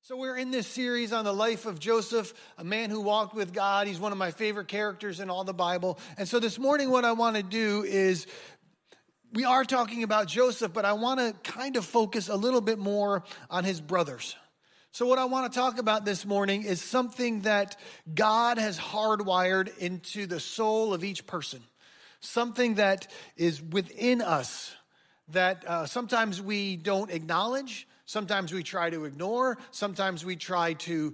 So we're in this series on the life of Joseph, a man who walked with God. He's one of my favorite characters in all the Bible. And so this morning what I want to do is, we are talking about Joseph, but I want to kind of focus a little bit more on his brothers. So what I want to talk about this morning is something that God has hardwired into the soul of each person. Something that is within us that sometimes we don't acknowledge. Sometimes we try to ignore. Sometimes we try to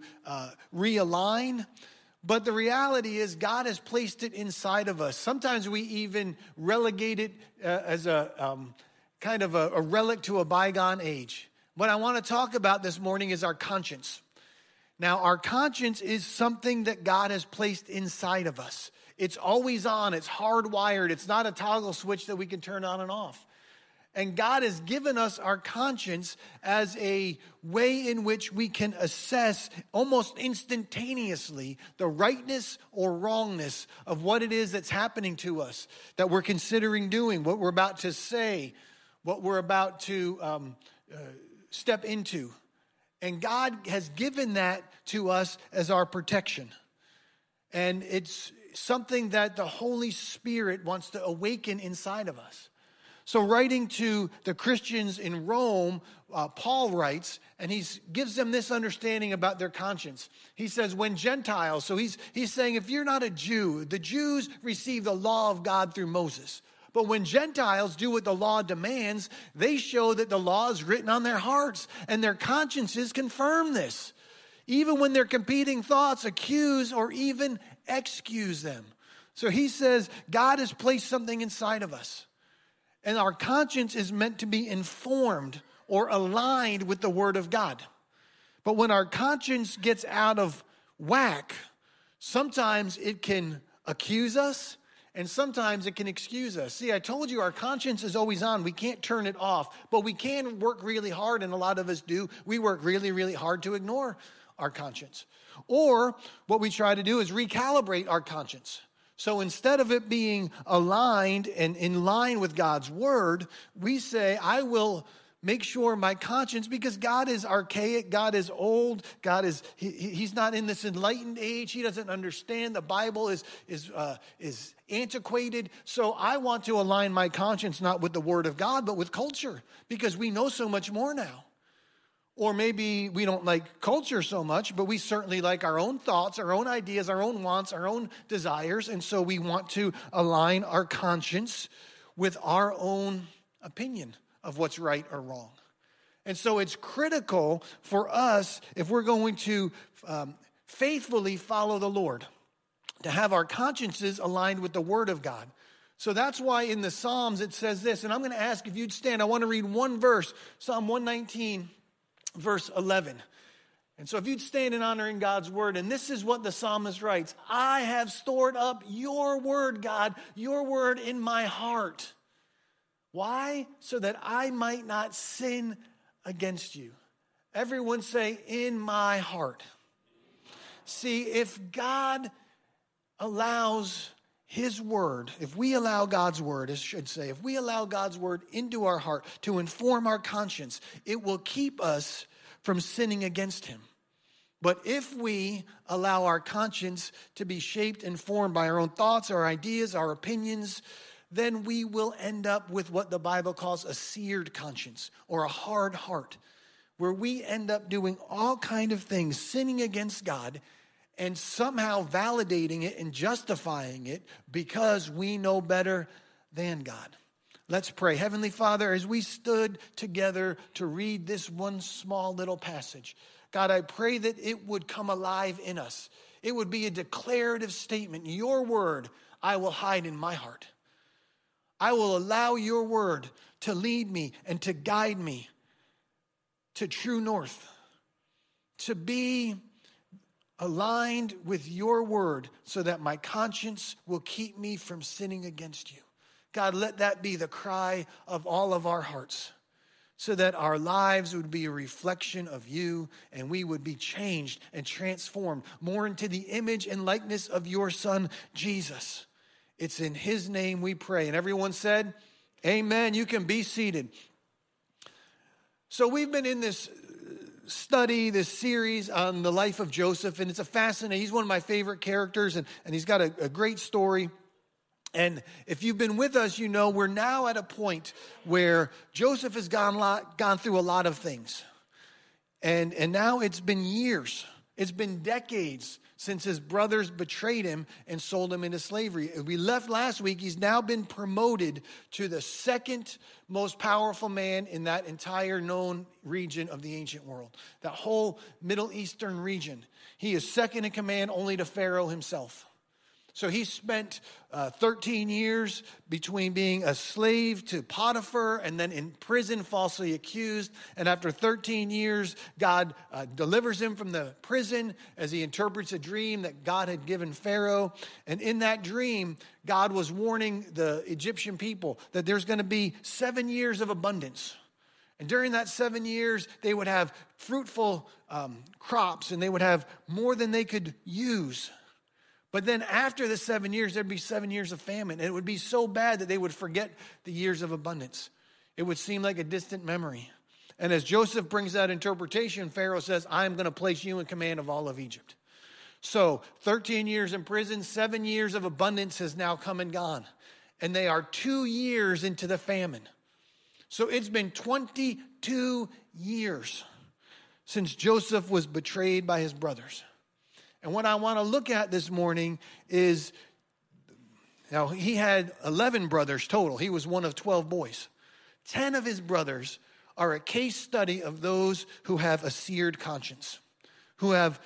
realign. But the reality is God has placed it inside of us. Sometimes we even relegate it as a kind of a relic to a bygone age. What I want to talk about this morning is our conscience. Now, our conscience is something that God has placed inside of us. It's always on. It's hardwired. It's not a toggle switch that we can turn on and off. And God has given us our conscience as a way in which we can assess almost instantaneously the rightness or wrongness of what it is that's happening to us, that we're considering doing, what we're about to say, what we're about to step into. And God has given that to us as our protection. And it's something that the Holy Spirit wants to awaken inside of us. So writing to the Christians in Rome, Paul writes, and he gives them this understanding about their conscience. He says, when Gentiles, so he's saying if you're not a Jew, the Jews receive the law of God through Moses. But when Gentiles do what the law demands, they show that the law is written on their hearts, and their consciences confirm this. Even when their competing thoughts accuse or even excuse them. So he says, God has placed something inside of us. And our conscience is meant to be informed or aligned with the Word of God. But when our conscience gets out of whack, sometimes it can accuse us and sometimes it can excuse us. See, I told you our conscience is always on. We can't turn it off, but we can work really hard, and a lot of us do. We work really, really hard to ignore our conscience. Or what we try to do is recalibrate our conscience. So instead of it being aligned and in line with God's word, we say, I will make sure my conscience, because God is archaic, God is old, He's not in this enlightened age, He doesn't understand, the Bible is antiquated. So I want to align my conscience not with the word of God, but with culture, because we know so much more now. Or maybe we don't like culture so much, but we certainly like our own thoughts, our own ideas, our own wants, our own desires. And so we want to align our conscience with our own opinion of what's right or wrong. And so it's critical for us, if we're going to faithfully follow the Lord, to have our consciences aligned with the Word of God. So that's why in the Psalms it says this, and I'm going to ask if you'd stand. I want to read one verse, Psalm 119. Verse 11. And so if you'd stand in honoring God's word, and this is what the psalmist writes, I have stored up your word, God, your word in my heart. Why? So that I might not sin against you. Everyone say, in my heart. See, if God allows His word, if we allow God's word, I should say, if we allow God's word into our heart to inform our conscience, it will keep us from sinning against Him. But if we allow our conscience to be shaped and formed by our own thoughts, our ideas, our opinions, then we will end up with what the Bible calls a seared conscience or a hard heart, where we end up doing all kind of things, sinning against God, and somehow validating it and justifying it because we know better than God. Let's pray. Heavenly Father, as we stood together to read this one small little passage, God, I pray that it would come alive in us. It would be a declarative statement. Your word I will hide in my heart. I will allow your word to lead me and to guide me to true north, to be aligned with your word so that my conscience will keep me from sinning against you. God, let that be the cry of all of our hearts so that our lives would be a reflection of you and we would be changed and transformed more into the image and likeness of your Son, Jesus. It's in his name we pray. And everyone said, amen. You can be seated. So we've been in this study, this series on the life of Joseph, and it's a fascinating, he's one of my favorite characters, and he's got a great story. And if you've been with us, you know we're now at a point where Joseph has gone through a lot of things. And now it's been years, it's been decades since his brothers betrayed him and sold him into slavery. We left last week, he's now been promoted to the second most powerful man in that entire known region of the ancient world, that whole Middle Eastern region. He is second in command only to Pharaoh himself. So he spent 13 years between being a slave to Potiphar and then in prison falsely accused. And after 13 years, God delivers him from the prison as he interprets a dream that God had given Pharaoh. And in that dream, God was warning the Egyptian people that there's going to be 7 years of abundance. And during that 7 years, they would have fruitful crops and they would have more than they could use. But then after the 7 years, there'd be 7 years of famine. And it would be so bad that they would forget the years of abundance. It would seem like a distant memory. And as Joseph brings that interpretation, Pharaoh says, I'm going to place you in command of all of Egypt. So 13 years in prison, 7 years of abundance has now come and gone. And they are 2 years into the famine. So it's been 22 years since Joseph was betrayed by his brothers. And what I want to look at this morning is, now he had 11 brothers total. He was one of 12 boys. 10 of his brothers are a case study of those who have a seared conscience, who have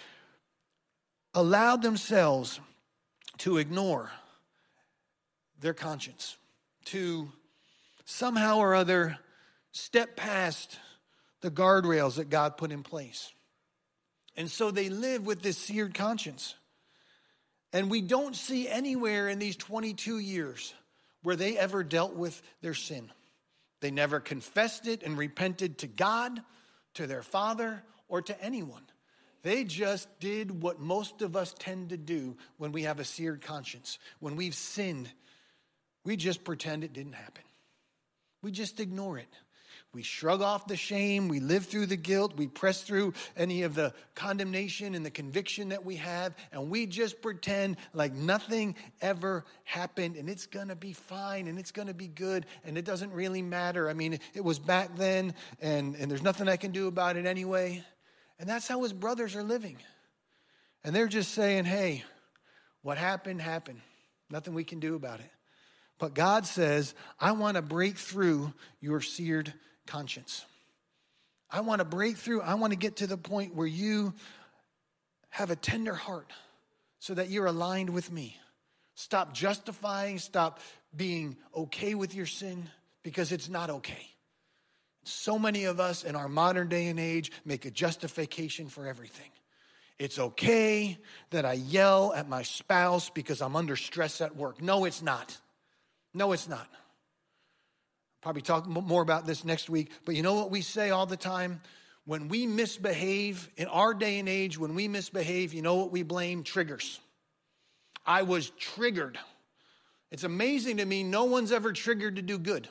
allowed themselves to ignore their conscience, to somehow or other step past the guardrails that God put in place. And so they live with this seared conscience. And we don't see anywhere in these 22 years where they ever dealt with their sin. They never confessed it and repented to God, to their father, or to anyone. They just did what most of us tend to do when we have a seared conscience. When we've sinned, we just pretend it didn't happen. We just ignore it. We shrug off the shame, we live through the guilt, we press through any of the condemnation and the conviction that we have, and we just pretend like nothing ever happened, and it's going to be fine, and it's going to be good, and it doesn't really matter. I mean, it was back then, and there's nothing I can do about it anyway. And that's how his brothers are living. And they're just saying, hey, what happened, happened. Nothing we can do about it. But God says, I want to break through your seared conscience. I want to break through. I want to get to the point where you have a tender heart so that you're aligned with me. Stop justifying, stop being okay with your sin because it's not okay. So many of us in our modern day and age make a justification for everything. It's okay that I yell at my spouse because I'm under stress at work. No, it's not. No, it's not. Probably talk more about this next week. But you know what we say all the time? When we misbehave, in our day and age, when we misbehave, you know what we blame? Triggers. I was triggered. It's amazing to me, no one's ever triggered to do good.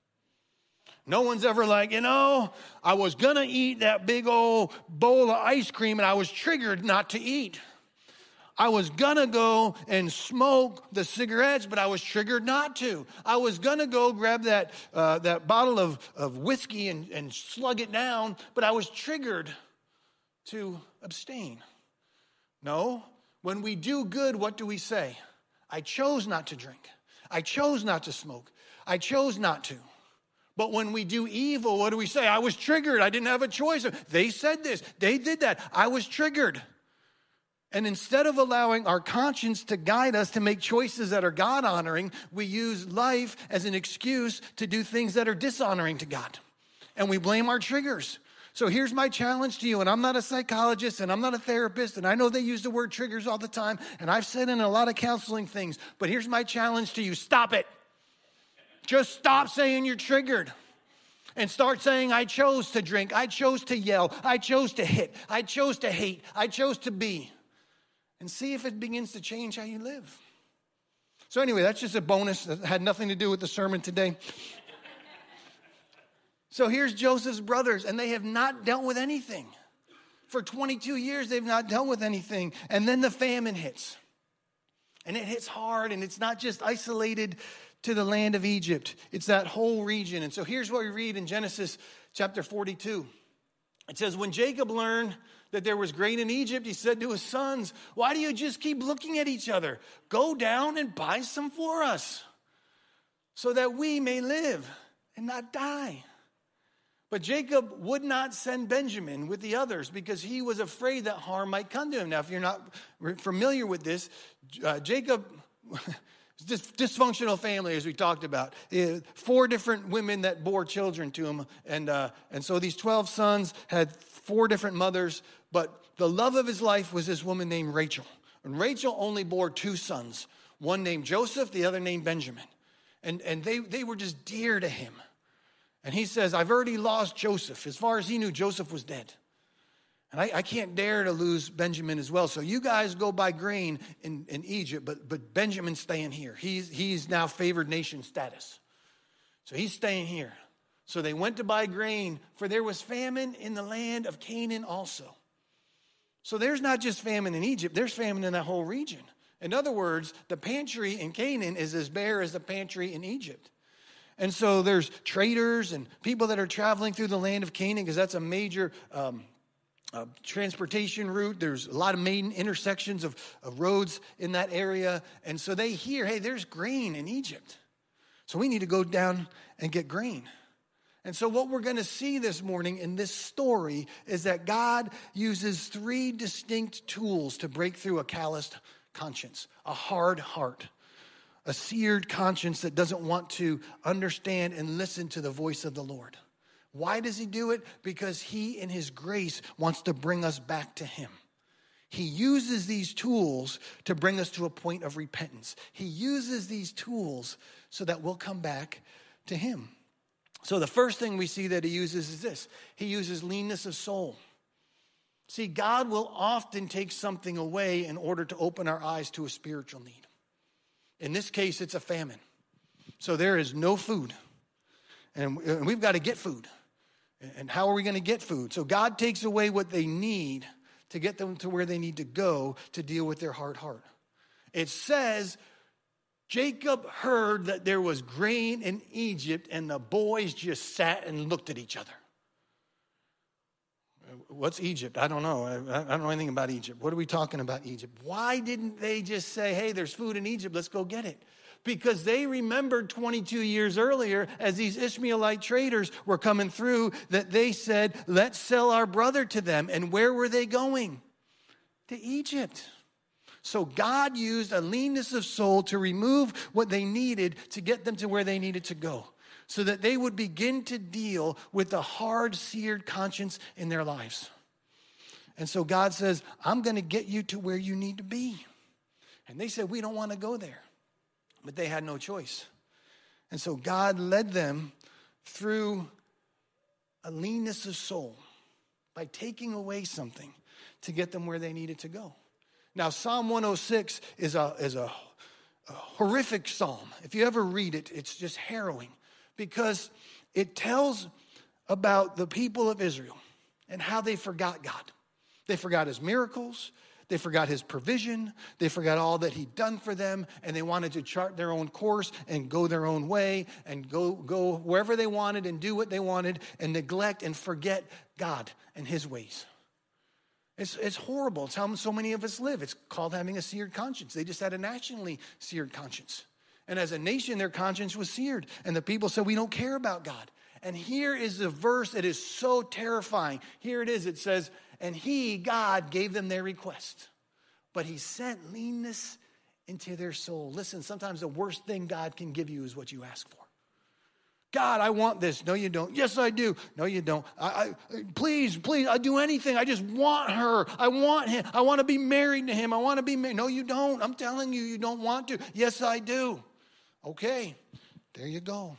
No one's ever like, I was going to eat that big old bowl of ice cream and I was triggered not to eat. I was going to go and smoke the cigarettes, but I was triggered not to. I was going to go grab that bottle of whiskey and slug it down, but I was triggered to abstain. No, when we do good, what do we say? I chose not to drink. I chose not to smoke. I chose not to. But when we do evil, what do we say? I was triggered. I didn't have a choice. They said this. They did that. I was triggered. And instead of allowing our conscience to guide us to make choices that are God-honoring, we use life as an excuse to do things that are dishonoring to God. And we blame our triggers. So here's my challenge to you, and I'm not a psychologist, and I'm not a therapist, and I know they use the word triggers all the time, and I've said in a lot of counseling things, but here's my challenge to you. Stop it. Just stop saying you're triggered. And start saying, I chose to drink, I chose to yell, I chose to hit, I chose to hate, I chose to be. And see if it begins to change how you live. So anyway, that's just a bonus that had nothing to do with the sermon today. So here's Joseph's brothers, and they have not dealt with anything. For 22 years, they've not dealt with anything. And then the famine hits. And it hits hard, and it's not just isolated to the land of Egypt. It's that whole region. And so here's what we read in Genesis chapter 42. It says, when Jacob learned that there was grain in Egypt, he said to his sons, why do you just keep looking at each other? Go down and buy some for us, so that we may live and not die. But Jacob would not send Benjamin with the others because he was afraid that harm might come to him. Now, if you're not familiar with this, Jacob, dysfunctional family, as we talked about. 4 different women that bore children to him. And so these 12 sons had 4 different mothers. But the love of his life was this woman named Rachel. And Rachel only bore 2 sons. One named Joseph, the other named Benjamin. And they were just dear to him. And he says, I've already lost Joseph. As far as he knew, Joseph was dead. And I can't dare to lose Benjamin as well. So you guys go buy grain in Egypt, but Benjamin's staying here. He's now favored nation status. So he's staying here. So they went to buy grain, for there was famine in the land of Canaan also. So there's not just famine in Egypt, there's famine in that whole region. In other words, the pantry in Canaan is as bare as the pantry in Egypt. And so there's traders and people that are traveling through the land of Canaan, because that's a major transportation route. There's a lot of main intersections of roads in that area. And so they hear, hey, there's grain in Egypt. So we need to go down and get grain. And so what we're going to see this morning in this story is that God uses 3 distinct tools to break through a calloused conscience, a hard heart, a seared conscience that doesn't want to understand and listen to the voice of the Lord. Why does he do it? Because he, in his grace, wants to bring us back to him. He uses these tools to bring us to a point of repentance. He uses these tools so that we'll come back to him. So the first thing we see that he uses is this. He uses leanness of soul. See, God will often take something away in order to open our eyes to a spiritual need. In this case, it's a famine. So there is no food. And we've got to get food. And how are we going to get food? So God takes away what they need to get them to where they need to go to deal with their hard heart. It says, Jacob heard that there was grain in Egypt, and the boys just sat and looked at each other. What's Egypt? I don't know. I don't know anything about Egypt. What are we talking about Egypt? Why didn't they just say, hey, there's food in Egypt, let's go get it? Because they remembered 22 years earlier, as these Ishmaelite traders were coming through, that they said, let's sell our brother to them. And where were they going? To Egypt. So God used a leanness of soul to remove what they needed to get them to where they needed to go, so that they would begin to deal with the hard, seared conscience in their lives. And so God says, I'm going to get you to where you need to be. And they said, we don't want to go there. But they had no choice. And so God led them through a leanness of soul by taking away something to get them where they needed to go. Now, Psalm 106 is a horrific psalm. If you ever read it, it's just harrowing, because it tells about the people of Israel and how they forgot God. They forgot his miracles. They forgot his provision. They forgot all that he'd done for them, and they wanted to chart their own course and go their own way and go wherever they wanted and do what they wanted and neglect and forget God and his ways. It's horrible. It's how so many of us live. It's called having a seared conscience. They just had a nationally seared conscience. And as a nation, their conscience was seared. And the people said, we don't care about God. And here is a verse that is so terrifying. Here it is. It says, and he, God, gave them their request, but he sent leanness into their soul. Listen, sometimes the worst thing God can give you is what you ask for. God, I want this. No, you don't. Yes, I do. No, you don't. Please, I'll do anything. I just want her. I want him. I want to be married to him. I want to be married. No, you don't. I'm telling you, you don't want to. Yes, I do. Okay, there you go.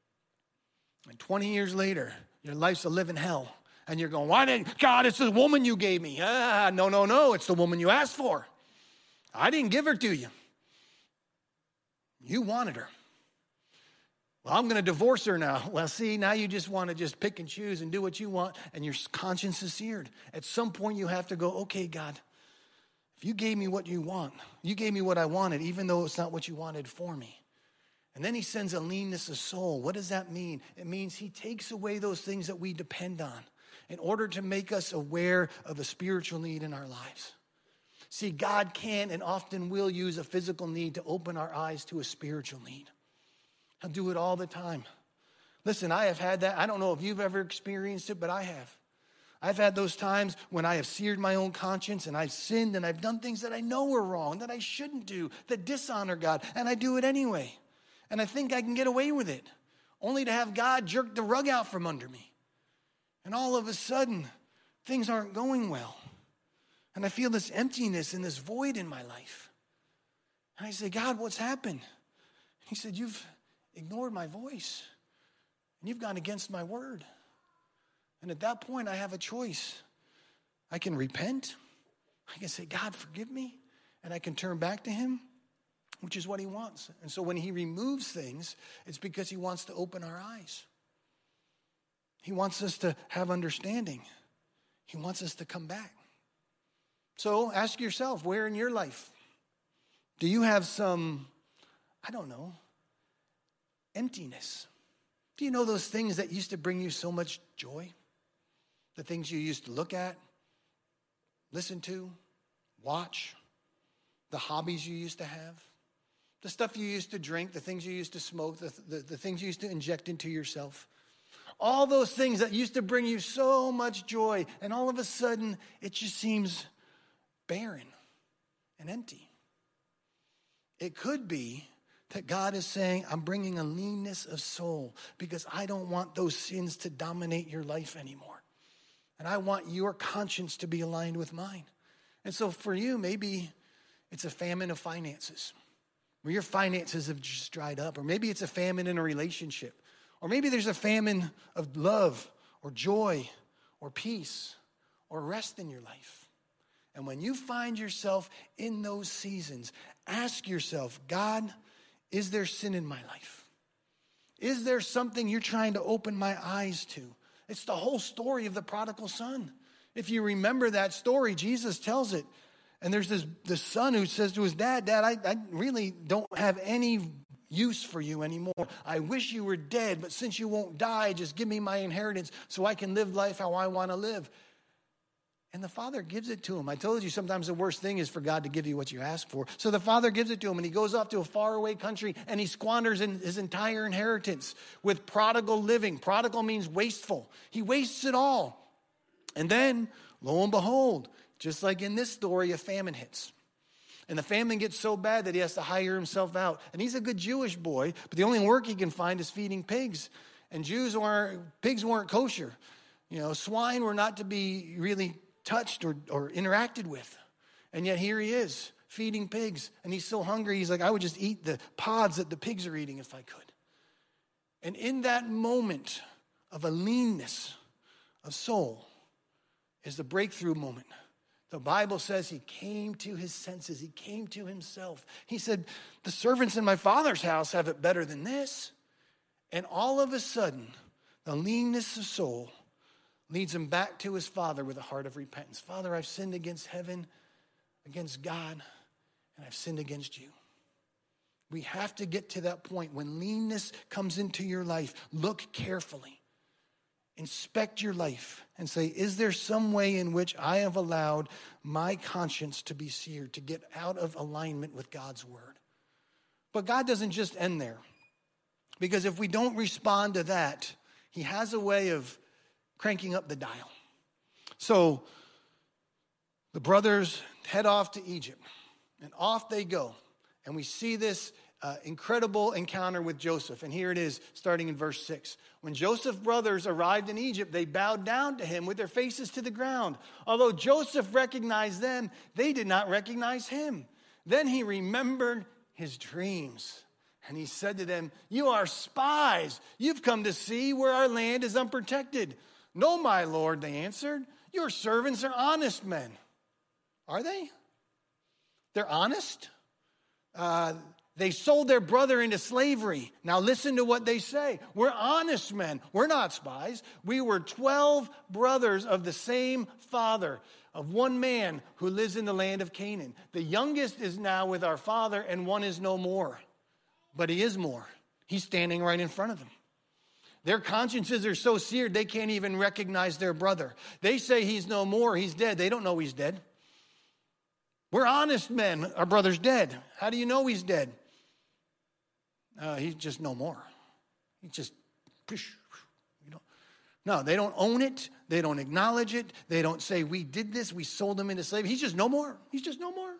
And 20 years later, your life's a living hell. And you're going, why didn't, God, it's the woman you gave me. No, it's the woman you asked for. I didn't give her to you. You wanted her. Well, I'm going to divorce her now. Well, see, now you just want to just pick and choose and do what you want, and your conscience is seared. At some point, you have to go, okay, God, if you gave me what you want, you gave me what I wanted, even though it's not what you wanted for me. And then he sends a leanness of soul. What does that mean? It means he takes away those things that we depend on in order to make us aware of a spiritual need in our lives. See, God can and often will use a physical need to open our eyes to a spiritual need. He'll do it all the time. Listen, I have had that. I don't know if you've ever experienced it, but I have. I've had those times when I have seared my own conscience and I've sinned and I've done things that I know are wrong, that I shouldn't do, that dishonor God, and I do it anyway. And I think I can get away with it, only to have God jerk the rug out from under me. And all of a sudden, things aren't going well. And I feel this emptiness and this void in my life. And I say, God, what's happened? He said, you've ignored my voice, and you've gone against my word. And at that point, I have a choice. I can repent. I can say, God, forgive me. And I can turn back to him, which is what he wants. And so when he removes things, it's because he wants to open our eyes. He wants us to have understanding. He wants us to come back. So ask yourself, where in your life do you have some, emptiness? Do you know those things that used to bring you so much joy? The things you used to look at, listen to, watch, the hobbies you used to have, the stuff you used to drink, the things you used to smoke, the things you used to inject into yourself. All those things that used to bring you so much joy, and all of a sudden, it just seems barren and empty. It could be that God is saying, I'm bringing a leanness of soul because I don't want those sins to dominate your life anymore. And I want your conscience to be aligned with mine. And so for you, maybe it's a famine of finances, where your finances have just dried up. Or maybe it's a famine in a relationship. Or maybe there's a famine of love or joy or peace or rest in your life. And when you find yourself in those seasons, ask yourself, God, is there sin in my life? Is there something you're trying to open my eyes to? It's the whole story of the prodigal son. If you remember that story, Jesus tells it. And there's this son who says to his dad, I really don't have any use for you anymore. I wish you were dead, but since you won't die, just give me my inheritance so I can live life how I want to live. And the father gives it to him. I told you sometimes the worst thing is for God to give you what you ask for. So the father gives it to him, and he goes off to a faraway country, and he squanders his entire inheritance with prodigal living. Prodigal means wasteful. He wastes it all. And then, lo and behold, just like in this story, a famine hits. And the famine gets so bad that he has to hire himself out. And he's a good Jewish boy, but the only work he can find is feeding pigs. And pigs weren't kosher. Swine were not to be really touched or interacted with. And yet here he is, feeding pigs. And he's so hungry, he's like, I would just eat the pods that the pigs are eating if I could. And in that moment of a leanness of soul is the breakthrough moment. The Bible says he came to his senses. He came to himself. He said, the servants in my father's house have it better than this. And all of a sudden, the leanness of soul leads him back to his father with a heart of repentance. Father, I've sinned against heaven, against God, and I've sinned against you. We have to get to that point when leanness comes into your life. Look carefully. Inspect your life and say, is there some way in which I have allowed my conscience to be seared, to get out of alignment with God's word? But God doesn't just end there. Because if we don't respond to that, he has a way of cranking up the dial. So the brothers head off to Egypt, and off they go. And we see this incredible encounter with Joseph. And here it is, starting in verse 6. When Joseph's brothers arrived in Egypt, they bowed down to him with their faces to the ground. Although Joseph recognized them, they did not recognize him. Then he remembered his dreams. And he said to them, you are spies. You've come to see where our land is unprotected. No, my lord, they answered. Your servants are honest men. Are they? They're honest? They sold their brother into slavery. Now listen to what they say. We're honest men. We're not spies. We were 12 brothers of the same father, of one man who lives in the land of Canaan. The youngest is now with our father, and one is no more. But he is more. He's standing right in front of them. Their consciences are so seared, they can't even recognize their brother. They say he's no more, he's dead. They don't know he's dead. We're honest men. Our brother's dead. How do you know he's dead? He's just no more. He just, no, they don't own it. They don't acknowledge it. They don't say, we did this. We sold him into slavery. He's just no more. He's just no more.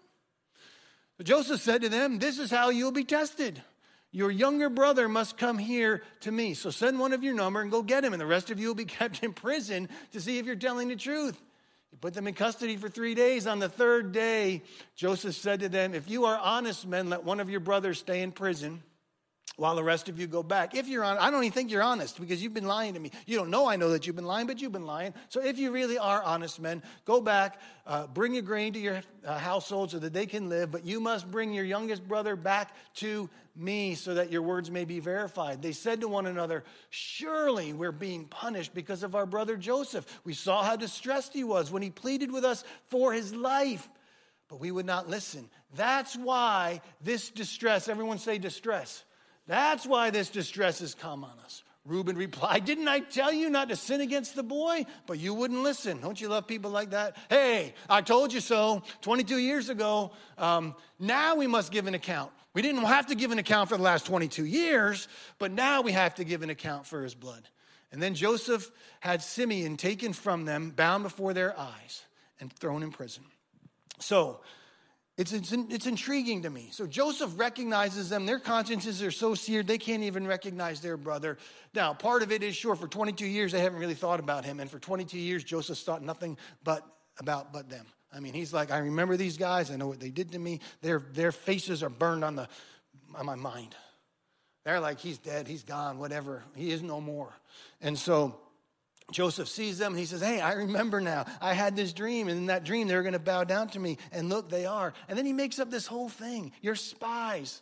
But Joseph said to them, this is how you'll be tested. Your younger brother must come here to me. So send one of your number and go get him. And the rest of you will be kept in prison to see if you're telling the truth. He put them in custody for 3 days. On the third day, Joseph said to them, if you are honest men, let one of your brothers stay in prison while the rest of you go back. If you're honest, I don't even think you're honest because you've been lying to me. You don't know I know that you've been lying, but you've been lying. So if you really are honest men, go back, bring your grain to your household so that they can live, but you must bring your youngest brother back to me so that your words may be verified. They said to one another, surely we're being punished because of our brother Joseph. We saw how distressed he was when he pleaded with us for his life, but we would not listen. That's why this distress, everyone say distress. That's why this distress has come on us. Reuben replied, didn't I tell you not to sin against the boy? But you wouldn't listen. Don't you love people like that? Hey, I told you so 22 years ago. Now we must give an account. We didn't have to give an account for the last 22 years, but now we have to give an account for his blood. And then Joseph had Simeon taken from them, bound before their eyes, and thrown in prison. So it's intriguing to me. So Joseph recognizes them. Their consciences are so seared, they can't even recognize their brother. Now, part of it is, sure, for 22 years, they haven't really thought about him. And for 22 years, Joseph thought nothing but them. I mean, he's like, I remember these guys. I know what they did to me. Their faces are burned on my mind. They're like, he's dead, he's gone, whatever. He is no more. And so Joseph sees them and he says, hey, I remember now. I had this dream, and in that dream they were going to bow down to me. And look, they are. And then he makes up this whole thing. You're spies.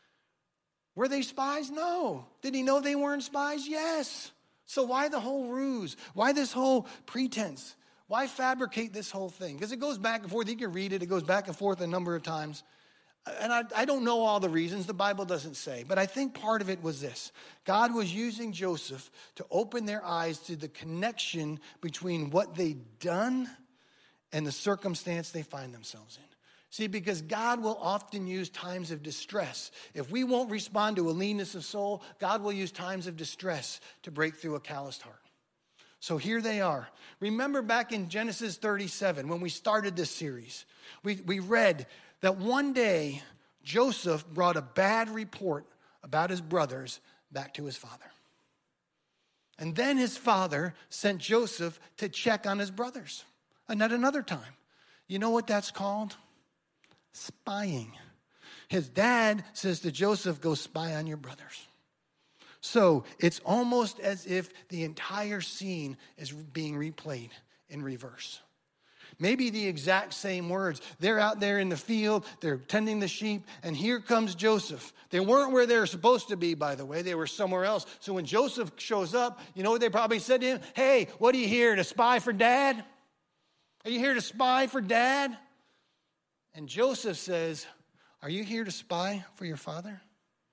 Were they spies? No. Did he know they weren't spies? Yes. So why the whole ruse? Why this whole pretense? Why fabricate this whole thing? Because it goes back and forth. You can read it. It goes back and forth a number of times. And I don't know all the reasons. The Bible doesn't say. But I think part of it was this. God was using Joseph to open their eyes to the connection between what they'd done and the circumstance they find themselves in. See, because God will often use times of distress. If we won't respond to a leanness of soul, God will use times of distress to break through a calloused heart. So here they are. Remember back in Genesis 37, when we started this series, we read that one day Joseph brought a bad report about his brothers back to his father. And then his father sent Joseph to check on his brothers. And at another time, you know what that's called? Spying. His dad says to Joseph, go spy on your brothers. So it's almost as if the entire scene is being replayed in reverse. Maybe the exact same words. They're out there in the field. They're tending the sheep. And here comes Joseph. They weren't where they were supposed to be, by the way. They were somewhere else. So when Joseph shows up, you know what they probably said to him? Hey, what are you here, to spy for Dad? Are you here to spy for Dad? And Joseph says, are you here to spy for your father?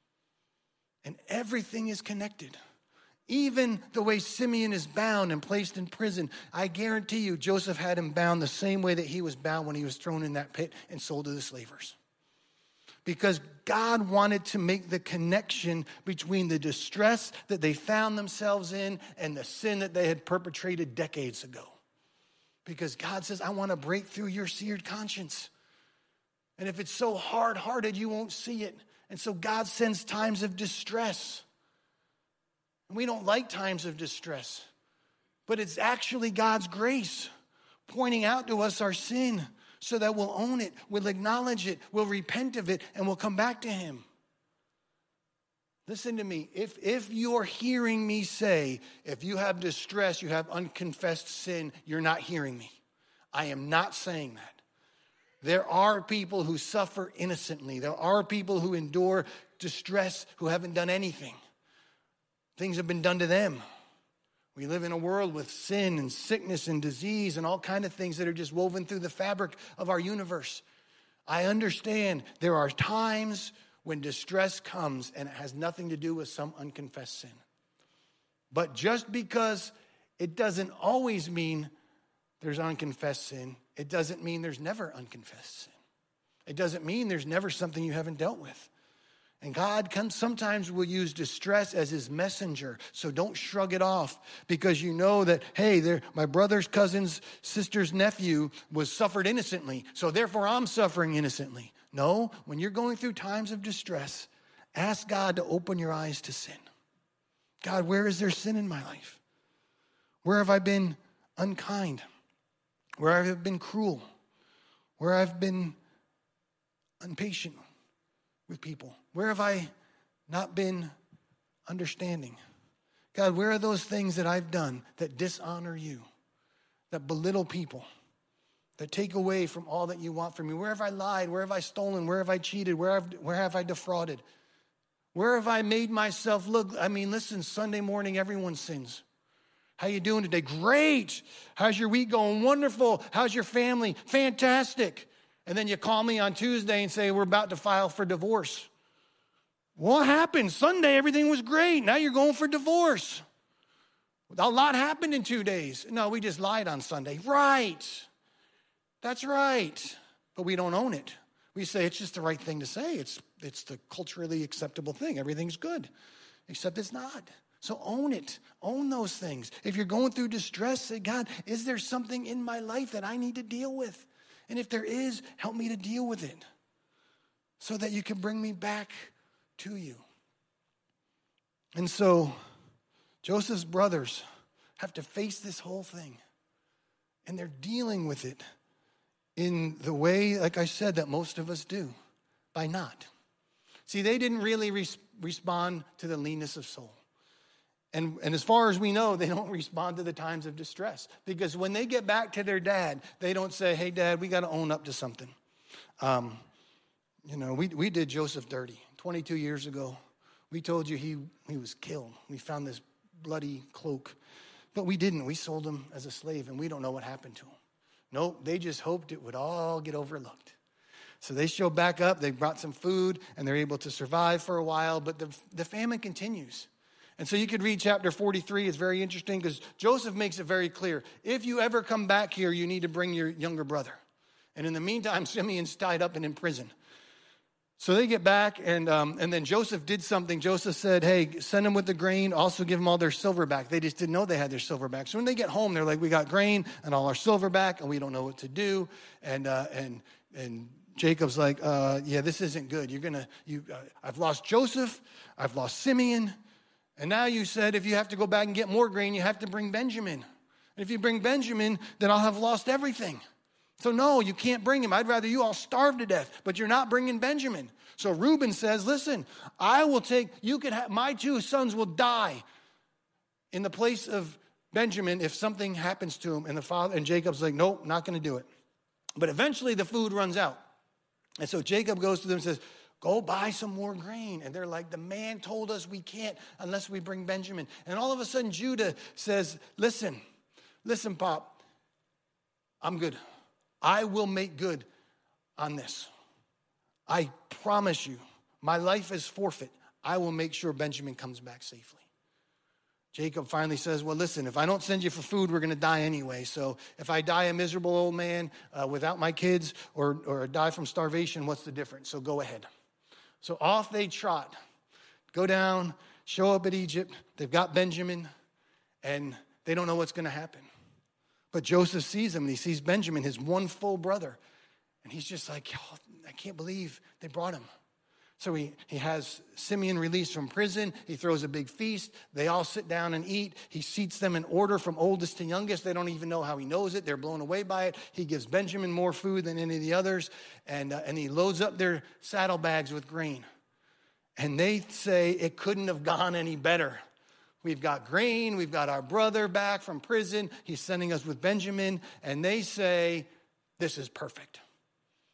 And everything is connected. Even the way Simeon is bound and placed in prison, I guarantee you Joseph had him bound the same way that he was bound when he was thrown in that pit and sold to the slavers. Because God wanted to make the connection between the distress that they found themselves in and the sin that they had perpetrated decades ago. Because God says, I want to break through your seared conscience. And if it's so hard-hearted, you won't see it. And so God sends times of distress. We don't like times of distress, but it's actually God's grace pointing out to us our sin so that we'll own it, we'll acknowledge it, we'll repent of it, and we'll come back to him. Listen to me. If you're hearing me say, if you have distress, you have unconfessed sin, you're not hearing me. I am not saying that. There are people who suffer innocently. There are people who endure distress who haven't done anything. Things have been done to them. We live in a world with sin and sickness and disease and all kinds of things that are just woven through the fabric of our universe. I understand there are times when distress comes and it has nothing to do with some unconfessed sin. But just because it doesn't always mean there's unconfessed sin, it doesn't mean there's never unconfessed sin. It doesn't mean there's never something you haven't dealt with. And God sometimes will use distress as his messenger. So don't shrug it off because you know that, hey, my brother's cousin's sister's nephew was suffered innocently. So therefore I'm suffering innocently. No, when you're going through times of distress, ask God to open your eyes to sin. God, where is there sin in my life? Where have I been unkind? Where I have been cruel? Where I've been impatient with people? Where have I not been understanding? God, where are those things that I've done that dishonor you, that belittle people, that take away from all that you want from me? Where have I lied? Where have I stolen? Where have I cheated? Where have I defrauded? Where have I made myself look? I mean, listen, Sunday morning, everyone sins. How you doing today? Great. How's your week going? Wonderful. How's your family? Fantastic. And then you call me on Tuesday and say, we're about to file for divorce. What happened? Sunday, everything was great. Now you're going for divorce. A lot happened in 2 days. No, we just lied on Sunday. Right. That's right. But we don't own it. We say it's just the right thing to say. It's the culturally acceptable thing. Everything's good. Except it's not. So own it. Own those things. If you're going through distress, say, God, is there something in my life that I need to deal with? And if there is, help me to deal with it so that you can bring me back to you. And so Joseph's brothers have to face this whole thing. And they're dealing with it in the way, like I said, that most of us do, by not. See, they didn't really respond to the leanness of soul. And as far as we know, they don't respond to the times of distress. Because when they get back to their dad, they don't say, hey, Dad, we got to own up to something. We did Joseph dirty. 22 years ago, we told you he was killed. We found this bloody cloak. But we didn't. We sold him as a slave, and we don't know what happened to him. Nope, they just hoped it would all get overlooked. So they show back up. They brought some food, and they're able to survive for a while. But the famine continues. And so you could read chapter 43. It's very interesting because Joseph makes it very clear. If you ever come back here, you need to bring your younger brother. And in the meantime, Simeon's tied up and in prison. So they get back, and then Joseph did something. Joseph said, hey, send them with the grain. Also give them all their silver back. They just didn't know they had their silver back. So when they get home, they're like, we got grain and all our silver back, and we don't know what to do. And Jacob's like, yeah, this isn't good. I've lost Joseph. I've lost Simeon. And now you said if you have to go back and get more grain, you have to bring Benjamin. And if you bring Benjamin, then I'll have lost everything. So no, you can't bring him. I'd rather you all starve to death, but you're not bringing Benjamin. So Reuben says, listen, my 2 sons will die in the place of Benjamin if something happens to him. And Jacob's like, nope, not going to do it. But eventually the food runs out. And so Jacob goes to them and says, go buy some more grain. And they're like, the man told us we can't unless we bring Benjamin. And all of a sudden Judah says, listen, Pop, I'm good. I will make good on this. I promise you, my life is forfeit. I will make sure Benjamin comes back safely. Jacob finally says, well, listen, if I don't send you for food, we're going to die anyway. So if I die a miserable old man without my kids or die from starvation, what's the difference? So go ahead. So off they trot, go down, show up at Egypt. They've got Benjamin, and they don't know what's going to happen. But Joseph sees him, and he sees Benjamin, his one full brother. And he's just like, oh, I can't believe they brought him. So he has Simeon released from prison. He throws a big feast. They all sit down and eat. He seats them in order from oldest to youngest. They don't even know how he knows it. They're blown away by it. He gives Benjamin more food than any of the others. And he loads up their saddlebags with grain. And they say it couldn't have gone any better. We've got grain. We've got our brother back from prison. He's sending us with Benjamin. And they say, this is perfect.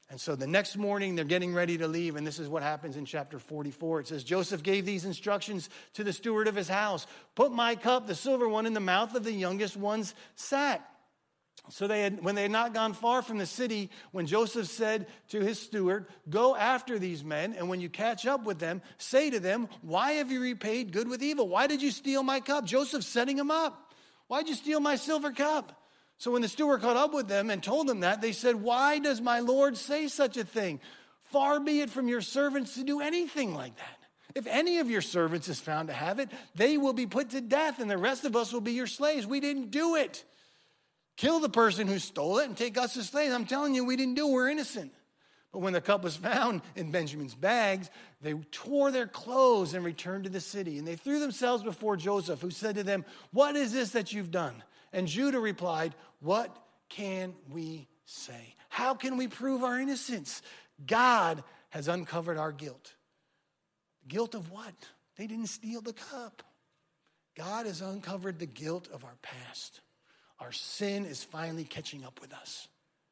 And so the next morning, they're getting ready to leave, and this is what happens in chapter 44. It says, Joseph gave these instructions to the steward of his house. Put my cup, the silver one, in the mouth of the youngest one's sack. So when they had not gone far from the city, when Joseph said to his steward, go after these men, and when you catch up with them, say to them, why have you repaid good with evil? Why did you steal my cup? Joseph's setting him up. Why did you steal my silver cup? So when the steward caught up with them and told them that, they said, why does my Lord say such a thing? Far be it from your servants to do anything like that. If any of your servants is found to have it, they will be put to death, and the rest of us will be your slaves. We didn't do it. Kill the person who stole it and take us as slaves. I'm telling you, we didn't do it. We're innocent. But when the cup was found in Benjamin's bags, they tore their clothes and returned to the city. And they threw themselves before Joseph, who said to them, what is this that you've done? And Judah replied, what can we say? How can we prove our innocence? God has uncovered our guilt. Guilt of what? They didn't steal the cup. God has uncovered the guilt of our past. Our sin is finally catching up with us.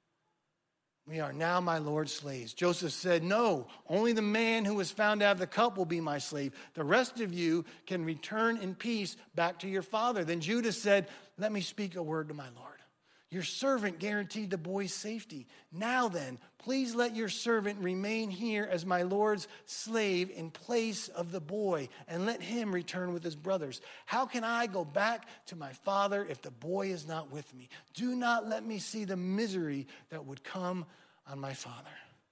We are now my Lord's slaves. Joseph said, no, only the man who was found to have the cup will be my slave. The rest of you can return in peace back to your father. Then Judah said, let me speak a word to my Lord. Your servant guaranteed the boy's safety. Now then, please let your servant remain here as my Lord's slave in place of the boy, and let him return with his brothers. How can I go back to my father if the boy is not with me? Do not let me see the misery that would come on my father.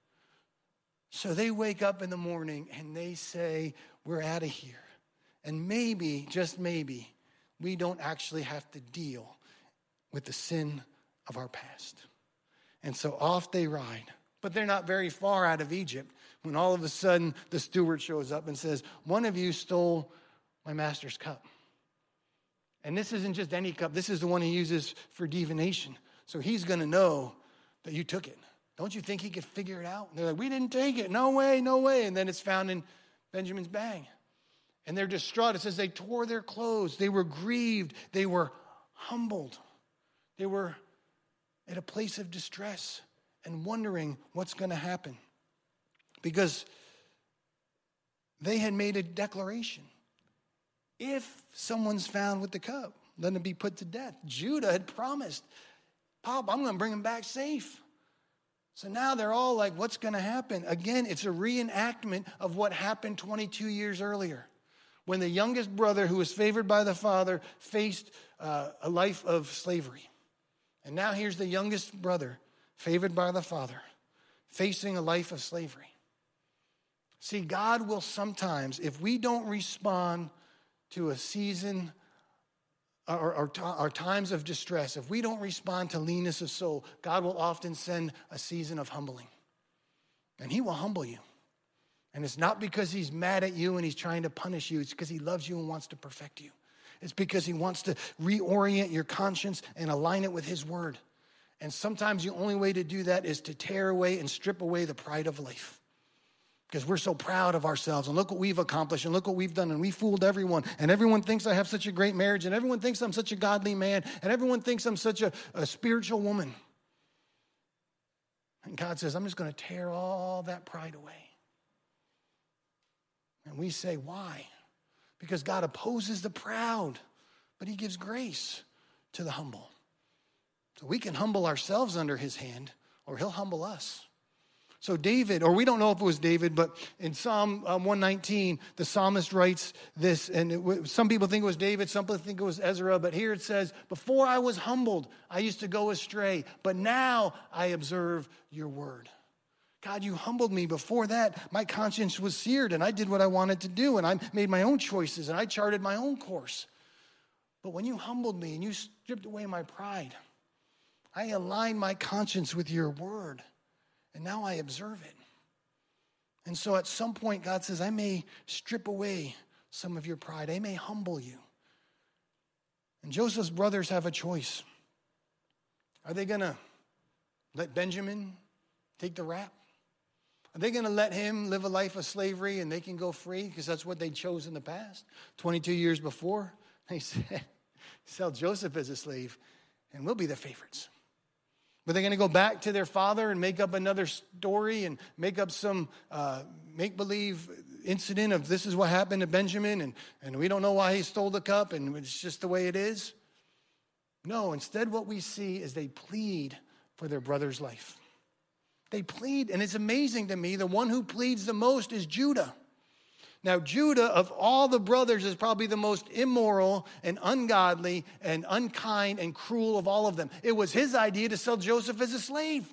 So they wake up in the morning and they say, we're out of here. And maybe, just maybe, we don't actually have to deal with the sin of our past. And so off they ride. But they're not very far out of Egypt when all of a sudden the steward shows up and says, one of you stole my master's cup. And this isn't just any cup. This is the one he uses for divination. So he's going to know that you took it. Don't you think he could figure it out? And they're like, we didn't take it. No way, no way. And then it's found in Benjamin's bag. And they're distraught. It says they tore their clothes. They were grieved. They were humbled. They were at a place of distress and wondering what's going to happen. Because they had made a declaration. If someone's found with the cup, let him be put to death. Judah had promised, Pop, I'm going to bring him back safe. So now they're all like, what's going to happen? Again, it's a reenactment of what happened 22 years earlier, when the youngest brother, who was favored by the father, faced a life of slavery. And now here's the youngest brother, favored by the father, facing a life of slavery. See, God will sometimes, if we don't respond to a season or times of distress, if we don't respond to leanness of soul, God will often send a season of humbling. And he will humble you. And it's not because he's mad at you and he's trying to punish you. It's because he loves you and wants to perfect you. It's because he wants to reorient your conscience and align it with his word. And sometimes the only way to do that is to tear away and strip away the pride of life. Because we're so proud of ourselves, and look what we've accomplished, and look what we've done, and we fooled everyone. And everyone thinks I have such a great marriage, and everyone thinks I'm such a godly man, and everyone thinks I'm such a spiritual woman. And God says, I'm just going to tear all that pride away. And we say, why? Because God opposes the proud, but he gives grace to the humble. So we can humble ourselves under his hand, or he'll humble us. So David, or we don't know if it was David, but in Psalm 119, the psalmist writes this, and some people think it was David, some people think it was Ezra, but here it says, before I was humbled, I used to go astray, but now I observe your word. God, you humbled me. Before that, my conscience was seared, and I did what I wanted to do, and I made my own choices, and I charted my own course. But when you humbled me and you stripped away my pride, I aligned my conscience with your word, and now I observe it. And so at some point, God says, I may strip away some of your pride. I may humble you. And Joseph's brothers have a choice. Are they going to let Benjamin take the rap? Are they going to let him live a life of slavery and they can go free? Because that's what they chose in the past. 22 years before, they said, sell Joseph as a slave and we'll be the favorites. Were they going to go back to their father and make up another story and make up some make-believe incident of this is what happened to Benjamin and we don't know why he stole the cup and it's just the way it is? No, instead what we see is they plead for their brother's life. They plead, and it's amazing to me, the one who pleads the most is Judah. Now, Judah, of all the brothers, is probably the most immoral and ungodly and unkind and cruel of all of them. It was his idea to sell Joseph as a slave.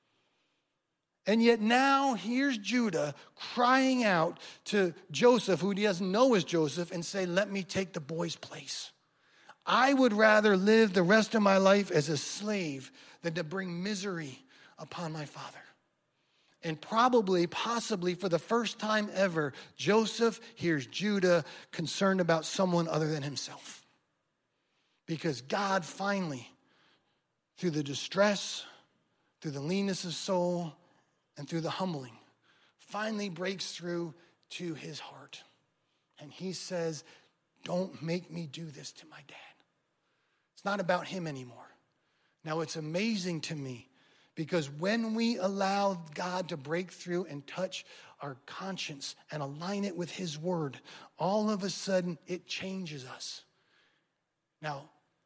And yet now, here's Judah crying out to Joseph, who he doesn't know is Joseph, and say, let me take the boy's place. I would rather live the rest of my life as a slave than to bring misery upon my father. And possibly for the first time ever, Joseph hears Judah concerned about someone other than himself. Because God finally, through the distress, through the leanness of soul, and through the humbling, finally breaks through to his heart. And he says, don't make me do this to my dad. It's not about him anymore. Now, it's amazing to me because when we allow God to break through and touch our conscience and align it with his word, all of a sudden it changes us. Now,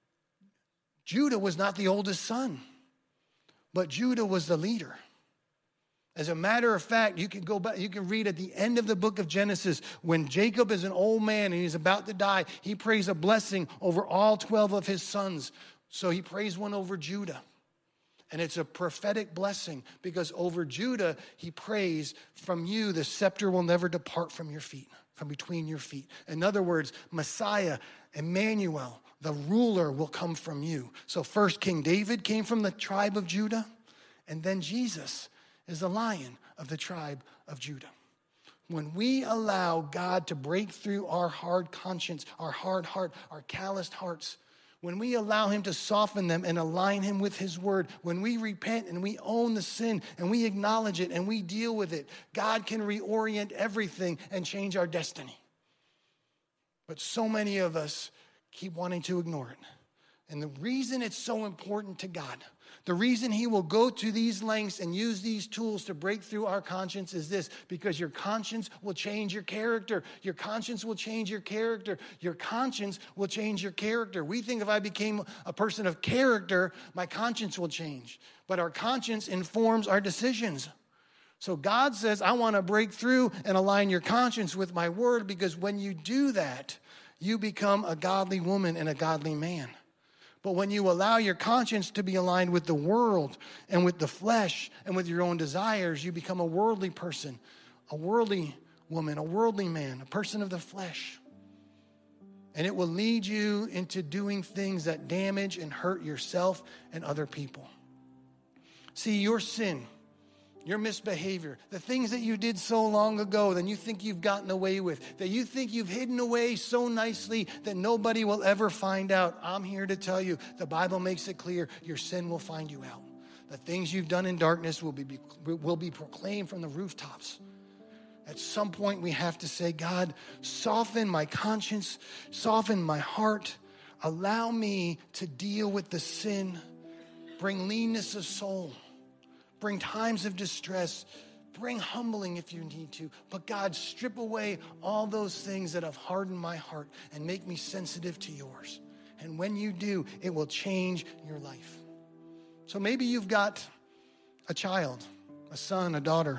Judah was not the oldest son, but Judah was the leader. As a matter of fact, you can go back, you can read at the end of the book of Genesis, when Jacob is an old man and he's about to die, he prays a blessing over all 12 of his sons. So he prays one over Judah. And it's a prophetic blessing because over Judah, he prays, from you, the scepter will never depart from your feet, from between your feet. In other words, Messiah, Emmanuel, the ruler will come from you. So first King David came from the tribe of Judah, and then Jesus is the Lion of the tribe of Judah. When we allow God to break through our hard conscience, our hard heart, our calloused hearts, when we allow him to soften them and align him with his word, when we repent and we own the sin and we acknowledge it and we deal with it, God can reorient everything and change our destiny. But so many of us keep wanting to ignore it. And the reason it's so important to God, the reason he will go to these lengths and use these tools to break through our conscience is this: because your conscience will change your character. Your conscience will change your character. Your conscience will change your character. We think if I became a person of character, my conscience will change. But our conscience informs our decisions. So God says, I want to break through and align your conscience with my word, because when you do that, you become a godly woman and a godly man. But when you allow your conscience to be aligned with the world and with the flesh and with your own desires, you become a worldly person, a worldly woman, a worldly man, a person of the flesh. And it will lead you into doing things that damage and hurt yourself and other people. See, your sin, your misbehavior, the things that you did so long ago that you think you've gotten away with, that you think you've hidden away so nicely that nobody will ever find out. I'm here to tell you, the Bible makes it clear, your sin will find you out. The things you've done in darkness will be proclaimed from the rooftops. At some point we have to say, God, soften my conscience, soften my heart, allow me to deal with the sin, bring leanness of soul, bring times of distress, bring humbling if you need to. But God, strip away all those things that have hardened my heart and make me sensitive to yours. And when you do, it will change your life. So maybe you've got a child, a son, a daughter,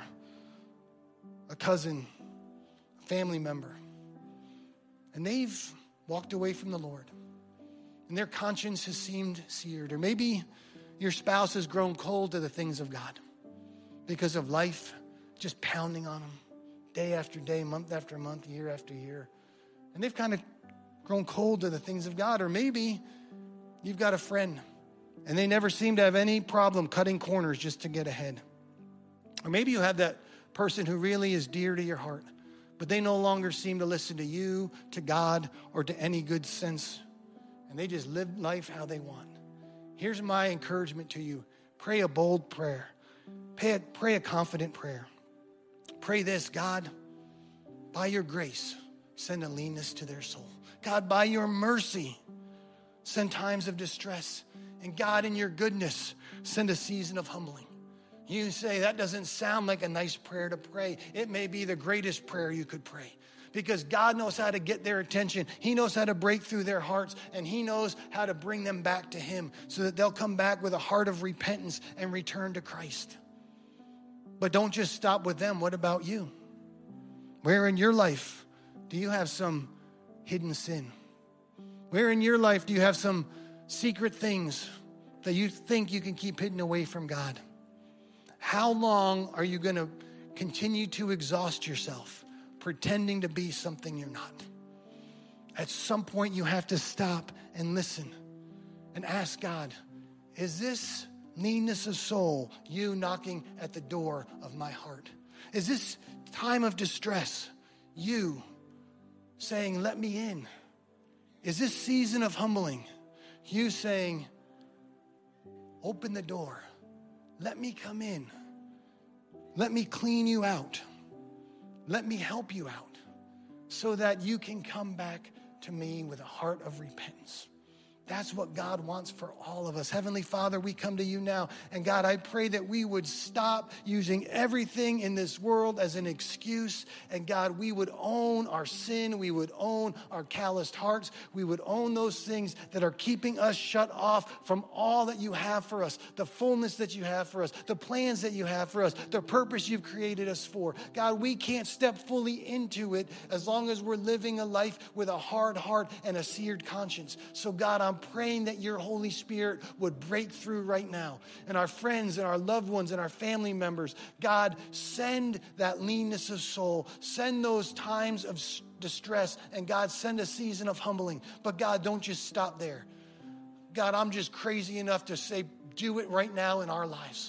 a cousin, a family member, and they've walked away from the Lord, and their conscience has seemed seared. Or maybe your spouse has grown cold to the things of God because of life just pounding on them day after day, month after month, year after year. And they've kind of grown cold to the things of God. Or maybe you've got a friend and they never seem to have any problem cutting corners just to get ahead. Or maybe you have that person who really is dear to your heart, but they no longer seem to listen to you, to God, or to any good sense. And they just live life how they want. Here's my encouragement to you. Pray a bold prayer. Pray a confident prayer. Pray this: God, by your grace, send a leanness to their soul. God, by your mercy, send times of distress. And God, in your goodness, send a season of humbling. You say, that doesn't sound like a nice prayer to pray. It may be the greatest prayer you could pray, because God knows how to get their attention. He knows how to break through their hearts, and he knows how to bring them back to him so that they'll come back with a heart of repentance and return to Christ. But don't just stop with them. What about you? Where in your life do you have some hidden sin? Where in your life do you have some secret things that you think you can keep hidden away from God? How long are you going to continue to exhaust yourself pretending to be something you're not? At some point, you have to stop and listen and ask God, is this needness of soul you knocking at the door of my heart? Is this time of distress you saying, let me in? Is this season of humbling you saying, open the door, let me come in, let me clean you out, let me help you out so that you can come back to me with a heart of repentance? That's what God wants for all of us. Heavenly Father, we come to you now. And God, I pray that we would stop using everything in this world as an excuse. And God, we would own our sin. We would own our calloused hearts. We would own those things that are keeping us shut off from all that you have for us, the fullness that you have for us, the plans that you have for us, the purpose you've created us for. God, we can't step fully into it as long as we're living a life with a hard heart and a seared conscience. So God, I'm praying that your Holy Spirit would break through right now. And our friends and our loved ones and our family members, God, send that leanness of soul. Send those times of distress. And God, send a season of humbling. But God, don't just stop there. God, I'm just crazy enough to say, do it right now in our lives.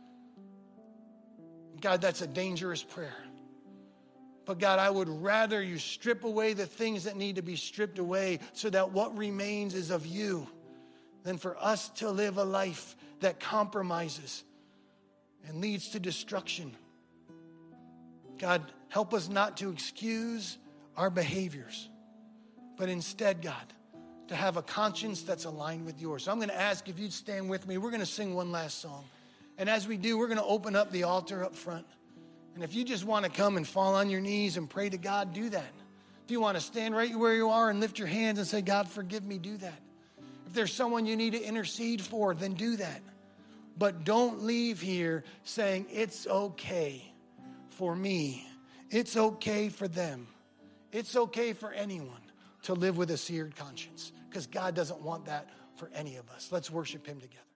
God, that's a dangerous prayer. But God, I would rather you strip away the things that need to be stripped away so that what remains is of you than for us to live a life that compromises and leads to destruction. God, help us not to excuse our behaviors, but instead, God, to have a conscience that's aligned with yours. So I'm going to ask if you'd stand with me. We're going to sing one last song. And as we do, we're going to open up the altar up front. And if you just want to come and fall on your knees and pray to God, do that. If you want to stand right where you are and lift your hands and say, God, forgive me, do that. If there's someone you need to intercede for, then do that. But don't leave here saying, it's okay for me. It's okay for them. It's okay for anyone to live with a seared conscience, because God doesn't want that for any of us. Let's worship him together.